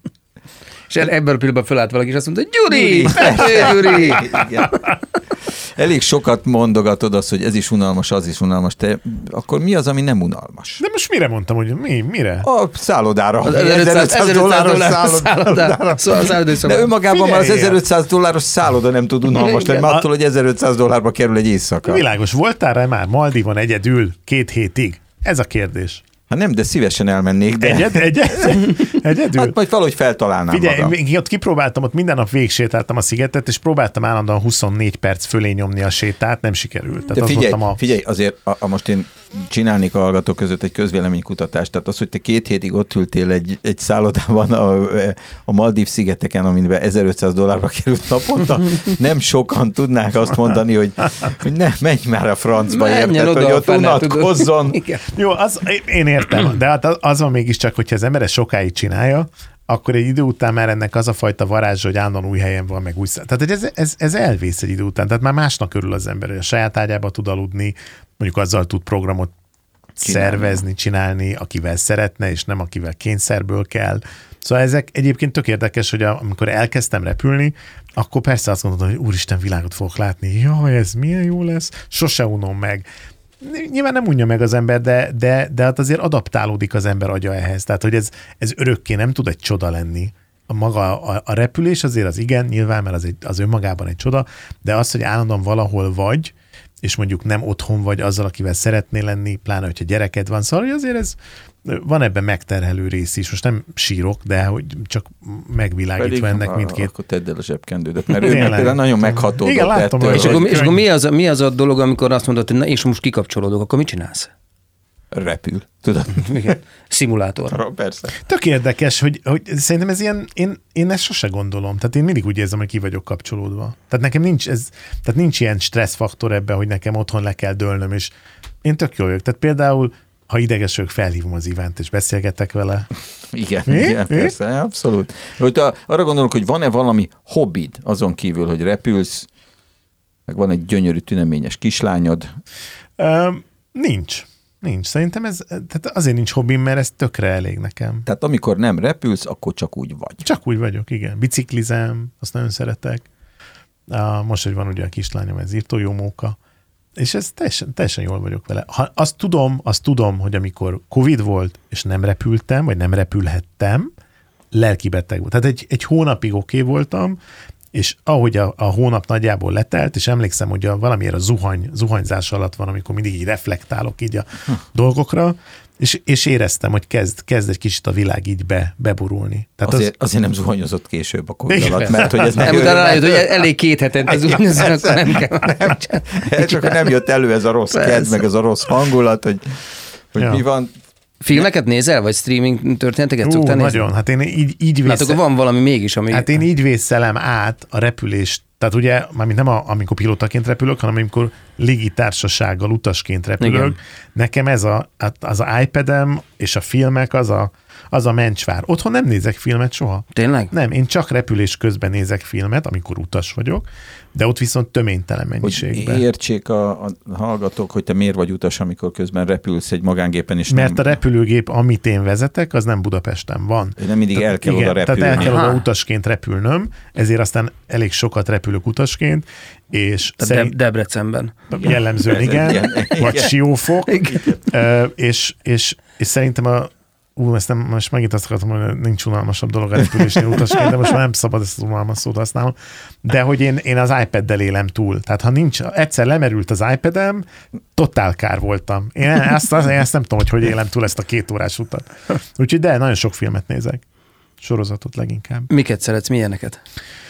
És ebben a pillanatban fölállt valaki, és azt mondta, Gyuri! Gyuri! Igen. Elég sokat mondogatod azt, hogy ez is unalmas, az is unalmas. Te, akkor mi az, ami nem unalmas? De most mire mondtam, hogy mi, mire? A szállodára. Az ezerötszáz dolláros szállodára. Szóval de önmagában már az ezerötszáz dolláros szálloda nem tud unalmas lenni, mert attól, hogy ezerötszáz dollárba kerül egy éjszaka. Világos, voltál rá már Maldívon egyedül két hétig? Ez a kérdés. Hát nem, de szívesen elmennék. De... Egyed, egyed, egyedül? Hát majd valahogy feltalálnám Figyelj, magam. én ott kipróbáltam, ott minden nap végigsétáltam a szigetet, és próbáltam állandóan huszonnégy perc fölé nyomni a sétát, nem sikerült. Tehát de az figyelj, a... figyelj, azért a, a most én csinálnék a hallgatók között egy közvéleménykutatást, tehát az, hogy te két hétig ott ültél egy, egy szállodában a, a Maldív szigeteken, amiben ezerötszáz dollárba került naponta, nem sokan tudnák azt mondani, hogy, hogy ne, menj már a francba, érted, hogy ott unatkozzon. Jó, az, én értem, de hát az van mégiscsak, hogyha az ember ezt sokáig csinálja, akkor egy idő után már ennek az a fajta varázs, hogy állandóan új helyen van, meg új szá... Tehát ez, ez, ez elvész egy idő után. Tehát már másnak örül az ember, hogy a saját ágyába tud aludni, mondjuk azzal tud programot csinálni. szervezni, csinálni, akivel szeretne, és nem akivel kényszerből kell. Szóval ezek egyébként tök érdekes, hogy amikor elkezdtem repülni, akkor persze azt gondoltam, hogy úristen, világot fogok látni. Jaj, ez milyen jó lesz. Sose unom meg. Nyilván nem unja meg az ember, de, de, de hát azért adaptálódik az ember agya ehhez. Tehát, hogy ez, ez örökké nem tud egy csoda lenni. A maga a, a repülés azért az igen, nyilván, mert az, egy, az önmagában egy csoda, de az, hogy állandóan valahol vagy, és mondjuk nem otthon vagy azzal, akivel szeretnél lenni, pláne, hogyha gyereked van. Szóval hogy azért ez, van ebben megterhelő rész is. Most nem sírok, de hogy csak megvilágítva Pedig, ennek mindkét. Akkor tedd el a zsebkendődet, mert ő meg például nagyon meghatódott. Igen, látom, ettől, És hogy akkor, és akkor mi, az a, mi az a dolog, amikor azt mondod, hogy na, és most kikapcsolódok, akkor mit csinálsz? repül. Tudod? Igen. Szimulátor. Persze. Tök érdekes, hogy, hogy szerintem ez ilyen, én, én ezt sose gondolom. Tehát én mindig úgy érzem, hogy ki vagyok kapcsolódva. Tehát nekem nincs ez, tehát nincs ilyen stresszfaktor ebben, hogy nekem otthon le kell dőlnöm, és én tök jól vagyok. Tehát például, ha ideges vagyok, felhívom az Ivánt, és beszélgetek vele. Igen, Mi? igen, Mi? persze, abszolút. Hogy a, arra gondolok, hogy van-e valami hobbid azon kívül, hogy repülsz, meg van egy gyönyörű, tüneményes kislányod? Ö, nincs. Nincs. Szerintem ez, tehát azért nincs hobbim, mert ez tökre elég nekem. Tehát amikor nem repülsz, akkor csak úgy vagy. Csak úgy vagyok, igen. Biciklizem, azt nagyon szeretek. Uh, most, hogy van ugye a kislányom, ez írtó jó móka. És ez teljesen, teljesen jól vagyok vele. Ha, azt tudom, azt tudom, hogy amikor Covid volt, és nem repültem, vagy nem repülhettem, lelkibeteg volt. Tehát egy, egy hónapig oké okay voltam, és ahogy a, a hónap nagyjából letelt, és emlékszem, hogy a, valamiért a zuhany, zuhanyzás alatt van, amikor mindig így reflektálok így a hm. dolgokra, és, és éreztem, hogy kezd, kezd egy kicsit a világ így be, beborulni. Tehát azért, az... azért nem zuhanyozott később a Covid alatt, mert hogy ez nem, nem jön, utána rájött, hogy elég két hetente zuhanyozott, akkor nem kell. Nem, csak nem jött elő ez a rossz kedv, meg ez a rossz hangulat, hogy, hogy ja. mi van. Filmeket nézel, vagy streaming történeteket Ú, szoktál nézni? nagyon, hát én így, így vészel... Hát akkor van valami mégis, ami... Hát én így vészelem át a repülést, tehát ugye, mármint nem a, amikor pilótaként repülök, hanem amikor légitársasággal utasként repülök. Igen. Nekem ez a, az a iPad-em és a filmek az a, az a mencsvár. Otthon nem nézek filmet soha. Tényleg? Nem, én csak repülés közben nézek filmet, amikor utas vagyok, de ott viszont töménytelen mennyiségben. Hogy értsék a, a hallgatók, hogy te miért vagy utas, amikor közben repülsz egy magángépen, és Mert nem... a repülőgép, amit én vezetek, az nem Budapesten van. Nem mindig tehát, el kell igen, oda repülni. Tehát el kell Aha. oda utasként repülnöm, ezért aztán elég sokat repülök utasként, és szerint... Debrecenben. Jellemzően igen, igen, vagy igen. Siófok, igen. És, és, és szerintem a Ú, ezt nem, most megint azt akartam, hogy nincs unalmasabb dolog a repülésnél utasként, de most már nem szabad ezt az unalmas szót használnom. De hogy én, én az iPad-del élem túl. Tehát ha nincs, egyszer lemerült az iPad-em, totál kár voltam. Én ezt, én ezt nem tudom, hogy hogy élem túl ezt a két órás utat. Úgyhogy de, nagyon sok filmet nézek. Sorozatot leginkább. Miket szeretsz, milyeneket?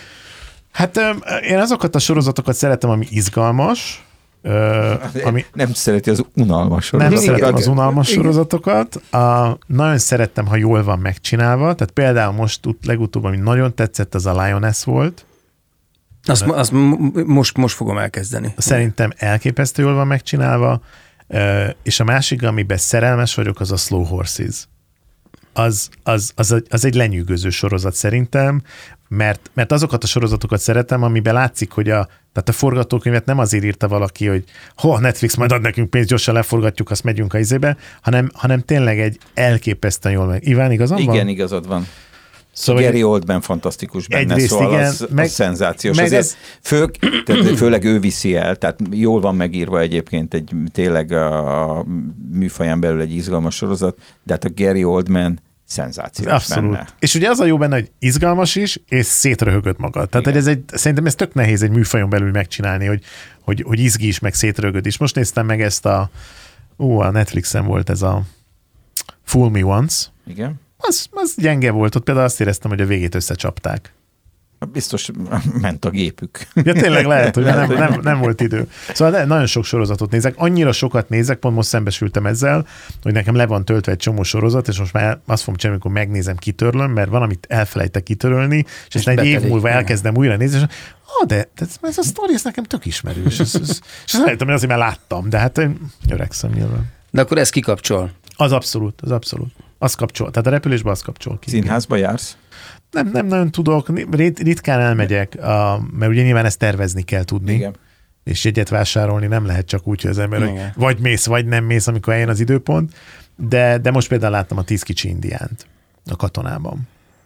Hát én azokat a sorozatokat szeretem, ami izgalmas, Ö, ami nem szereti az unalmas sorozatokat. Nem szeretem az unalmas igen. sorozatokat. A, nagyon szerettem, ha jól van megcsinálva. Tehát például most legutóbb, ami nagyon tetszett, az a Lioness volt. Azt, azt most, most fogom elkezdeni. Szerintem elképesztő jól van megcsinálva. És a másik, amiben szerelmes vagyok, az a Slow Horses. Az, az, az, az egy lenyűgöző sorozat szerintem, mert, mert azokat a sorozatokat szeretem, amiben látszik, hogy a, tehát a forgatókönyvet nem azért írta valaki, hogy ha Netflix majd ad nekünk pénzt, gyorsan leforgatjuk, azt megyünk a izébe, hanem, hanem tényleg egy elképesztően jól meg. Iván, igazad van? Igen, igazad van. Szóval Gary Oldman fantasztikus benne, egyrészt szóval igen, az, meg, az szenzációs. Meg Azért ez... fő, tehát főleg ő viszi el, tehát jól van megírva egyébként egy tényleg a műfaján belül egy izgalmas sorozat, de hát a Gary Oldman szenzációs abszolút. Benne. És ugye az a jó benne, hogy izgalmas is, és szétröhögöd magad. Tehát ez egy, szerintem ez tök nehéz egy műfajon belül megcsinálni, hogy, hogy, hogy izgi is, meg szétröhögöd is. Most néztem meg ezt a, ú, a Netflixen volt ez a Fool Me Once. Igen. Az, az gyenge volt, ott például azt éreztem, hogy a végét összecsapták. Biztos ment a gépük. Ja, tényleg lehet, hogy nem, nem, nem volt idő. Szóval nagyon sok sorozatot nézek, annyira sokat nézek, pont most szembesültem ezzel, hogy nekem le van töltve egy csomó sorozat, és most már azt fogom csinálni, amikor megnézem, kitörlöm, mert van, amit elfelejtek kitörölni, és ezt egy év múlva elkezdem újra nézni, és ah, de, de ez a sztori, ez nekem tök ismerős. Ez, ez, és azt lehet, hogy azért már láttam, de hát én öregszem nyilván. De akkor ez kikapcsol? Az abszolút, az abszolút. Az kapcsol. Tehát a repülésben az kapcsol ki. Színházba jársz? Nem, nem nagyon tudok, ritkán elmegyek, mert ugye nyilván ezt tervezni kell tudni. Igen. És jegyet vásárolni nem lehet csak úgy, hogy az ember, hogy vagy mész, vagy nem mész, amikor eljön az időpont. De, de most például láttam a Tíz kicsi indiánt a Katonában.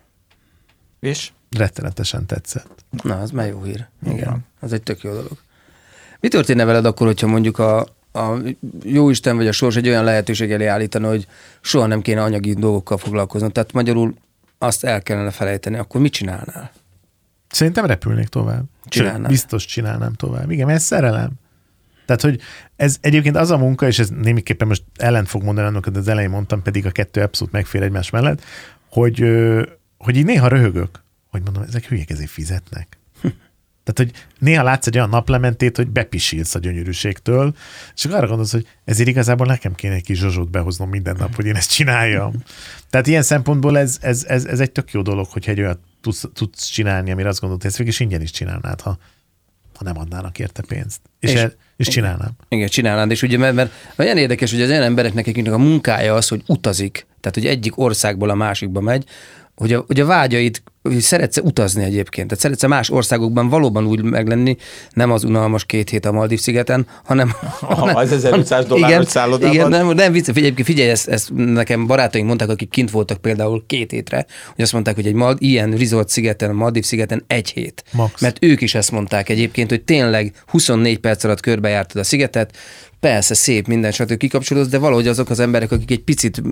És? Rettenetesen tetszett. Na, az már jó hír. Igen. Igen. Az egy tök jó dolog. Mi történne veled akkor, hogyha mondjuk a, a jóisten vagy a sors egy olyan lehetőség elé állítani, hogy soha nem kéne anyagi dolgokkal foglalkozni? Tehát magyarul azt el kellene felejteni, akkor mit csinálnál? Szerintem repülnék tovább. Csinálnál? Biztos csinálnám tovább. Igen, mert ez szerelem. Tehát, hogy ez egyébként az a munka, és ez némiképpen most ellent fog mondani annak, az elején mondtam, pedig a kettő abszolút megfér egymás mellett, hogy, hogy így néha röhögök, hogy mondom, ezek hülyék, ezért fizetnek. Tehát, hogy néha látsz egy olyan naplementét, hogy bepisilsz a gyönyörűségtől, és akkor arra gondolsz, hogy ezért igazából nekem kéne egy kis zsozsót behoznom minden nap, hogy én ezt csináljam. Tehát ilyen szempontból ez, ez, ez, ez egy tök jó dolog, hogyha egy olyan tudsz, tudsz csinálni, amire azt gondolod, hogy ezt végig is ingyen is csinálnád, ha, ha nem adnának érte pénzt. És, és, el, és csinálnám. Igen, csinálnád, és ugye, mert, mert olyan érdekes, hogy az olyan embereknek, akiknek a munkája az, hogy utazik, tehát hogy egyik országból a másikba megy, hogy a, hogy a vágyait, hogy szeretsz utazni egyébként, tehát szeretsz más országokban valóban úgy meglenni, nem az unalmas két hét a Maldív-szigeten, hanem... Ha ez ezerötszáz dolláros szállodában. Igen, nem, nem vicc, figyelj, figyelj ezt, ezt nekem barátaink mondták, akik kint voltak például két hétre, hogy azt mondták, hogy egy Mald, ilyen resort szigeten, Maldív-szigeten egy hét. Max. Mert ők is ezt mondták egyébként, hogy tényleg huszonnégy perc alatt körbejártad a szigetet, persze szép minden, stb. Kikapcsolódsz, de valahogy azok az emberek, akik egy picit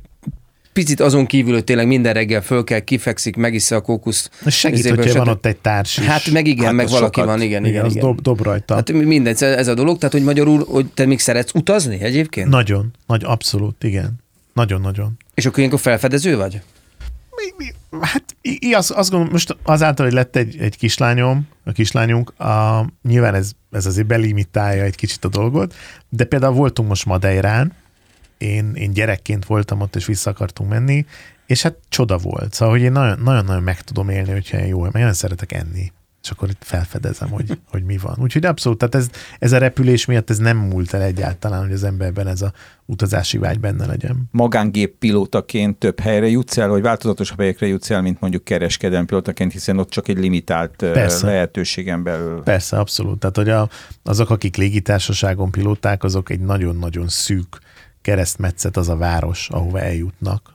Picit azon kívül, hogy tényleg minden reggel föl kell, kifekszik, megissza a kókuszt. Segít, hogyha van ott egy társ is. Hát meg igen, hát meg valaki sokat, van, igen, igen. Az igen. Dob, dob rajta. Hát mindegy, ez a dolog, tehát hogy magyarul, hogy te még szeretsz utazni egyébként? Nagyon, nagy, abszolút, igen. Nagyon-nagyon. És akkor ilyenkor felfedező vagy? Mi, mi, hát í, azt, azt gondolom, most azáltal, hogy lett egy, egy kislányom, a kislányunk, a, nyilván ez, ez azért belimitálja egy kicsit a dolgot, de például voltunk most Madeirán, Én, én gyerekként voltam ott, és vissza akartunk menni, és hát csoda volt. Szóval, hogy én nagyon-nagyon meg tudom élni, hogyha én jó, mert nagyon szeretek enni. És akkor itt felfedezem, hogy, hogy mi van. Úgyhogy abszolút, tehát ez, ez a repülés miatt ez nem múlt el egyáltalán, hogy az emberben ez a utazási vágy benne legyen. Magángép pilótaként több helyre jutsz el, vagy változatosabb helyekre jutsz el, mint mondjuk kereskedelmi pilótaként, hiszen ott csak egy limitált Persze. lehetőségen belül. Persze, abszolút. Tehát, hogy a, azok, akik légitársaságon pilóták, azok egy nagyon-nagyon szűk keresztmetszet az a város, ahova eljutnak.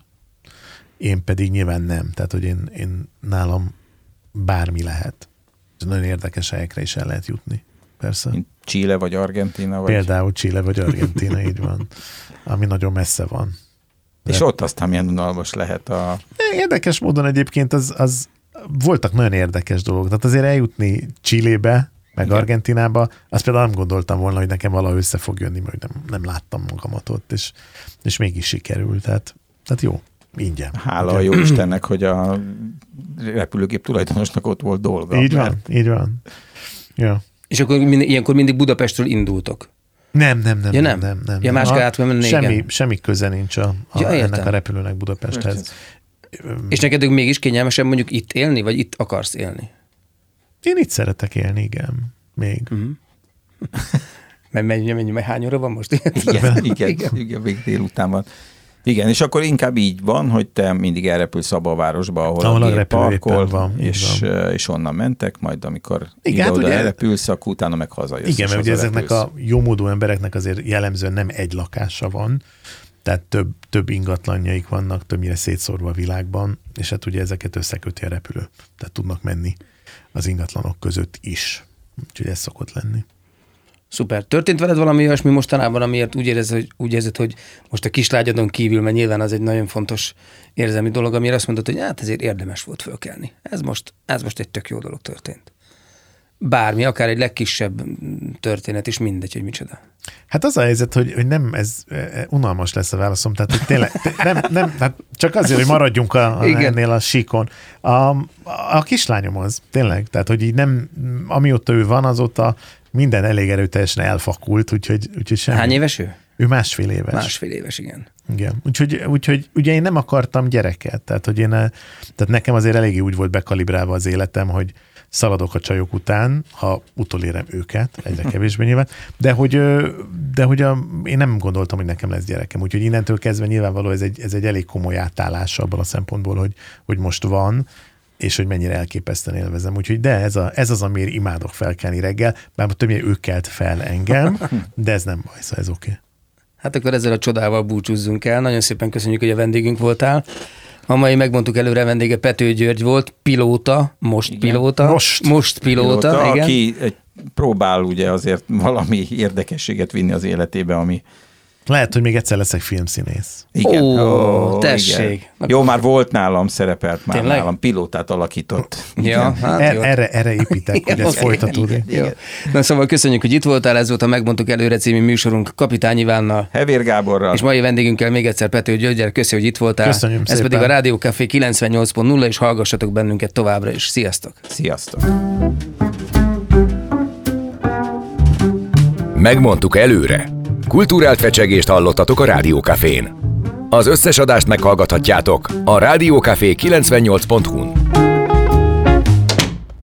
Én pedig nyilván nem. Tehát, hogy én, én nálam bármi lehet. Ez nagyon érdekes helyekre is el lehet jutni. Persze. Mint Chile vagy Argentína? Vagy... Például Chile vagy Argentína, így van. Ami nagyon messze van. De... És ott aztán milyen unalmas lehet a... Érdekes módon egyébként az, az voltak nagyon érdekes dolgok. Tehát azért eljutni Chilébe, meg Igen. Argentinába, azt például nem gondoltam volna, hogy nekem valahogy össze fog jönni, mert nem, nem láttam magamat ott, és, és mégis sikerült. Tehát, tehát jó, ingyen. Hála a jó Istennek, hogy a repülőgép tulajdonosnak ott volt dolga. Így mert... van, így van. Ja. És akkor mind, ilyenkor mindig Budapestről indultok? Nem, nem, nem. Ja, nem? nem, nem, Ja, más kell menni, semmi, igen. semmi köze nincs a, a, ja, ennek a repülőnek Budapesthez. És neked mégis kényelmesebb mondjuk itt élni, vagy itt akarsz élni? Én itt szeretek élni, igen. Még. Uh-huh. Mert mennyi, mennyi, mennyi, hány óra van most? Igen, igen, igen, igen, igen, még délután van. Igen, és akkor inkább így van, hogy te mindig elrepülsz abba a városba, ahol, ahol a gép parkol, van, és, van. és onnan mentek, majd amikor ide-oda elrepülsz, akkor utána meg hazajössz. Igen, mert ugye ezeknek a jómódú embereknek azért jellemzően nem egy lakása van, tehát több, több ingatlanjaik vannak, többnyire szétszórva a világban, és hát ugye ezeket összeköti a repülő. Tehát tudnak menni az ingatlanok között is. Úgyhogy ez szokott lenni. Szuper. Történt veled valami olyasmi mostanában, amiért úgy érzed, hogy, úgy érzed, hogy most a kislágyadon kívül, mert nyilván az egy nagyon fontos érzelmi dolog, amire azt mondod, hogy hát ezért érdemes volt fölkelni. Ez most, ez most egy tök jó dolog történt. Bármi, akár egy legkisebb történet is, mindegy, hogy micsoda. Hát az a helyzet, hogy, hogy nem, ez unalmas lesz a válaszom, tehát hogy tényleg, nem, nem, hát csak azért, hogy maradjunk a, a, ennél a síkon. A, a kislányom az, tényleg, tehát hogy így nem, amióta ő van, azóta minden elég erőteljesen elfakult, úgyhogy, úgyhogy semmi. Hány éves ő? Ő másfél éves. Másfél éves, igen. Igen. Úgyhogy, úgyhogy ugye én nem akartam gyereket, tehát hogy én, tehát nekem azért eléggé úgy volt bekalibrálva az életem, hogy szaladok a csajok után, ha utolérem őket, egyre kevésbé nyilván, de hogy, de hogy a, én nem gondoltam, hogy nekem lesz gyerekem, úgyhogy innentől kezdve nyilvánvaló ez egy, ez egy elég komoly átállás abban a szempontból, hogy, hogy most van, és hogy mennyire elképesztően élvezem. Úgyhogy de ez, a, ez az, amiért imádok felkelni reggel, bár többnyire ő kelt fel engem, de ez nem baj, szóval ez oké. Okay. Hát akkor ezzel a csodával búcsúzzunk el. Nagyon szépen köszönjük, hogy a vendégünk voltál. A mai megmondtuk előre, vendége Pető György volt, pilóta, most igen. pilóta. Most. Most pilóta, pilóta igen. Aki próbál ugye azért valami érdekességet vinni az életébe, ami Lehet, hogy még egyszer leszek filmszínész. Igen. Ó, Ó, tessék. igen. Jó, már volt nálam, szerepelt már Tényleg? nálam, pilótát alakított. Ja, hát Er, jó. erre, erre építek, hogy ez oké. folytatódik. Jó. Na szóval köszönjük, hogy itt voltál, ez volt a Megmondtuk Előre című műsorunk Kapitány Ivánnal. Hevér Gáborral. És mai vendégünkkel még egyszer Pető Györgyel, köszi, hogy itt voltál. Köszönjük Ez szépen. pedig a Rádió Café kilencvennyolc pont nulla, és hallgassatok bennünket továbbra is. Sziasztok! Sziasztok! Megmondtuk előre. Kulturált fecsegést hallottatok a Rádió Cafén. Az összes adást meghallgathatjátok a rádiókafé kilencvennyolc pont hu-n.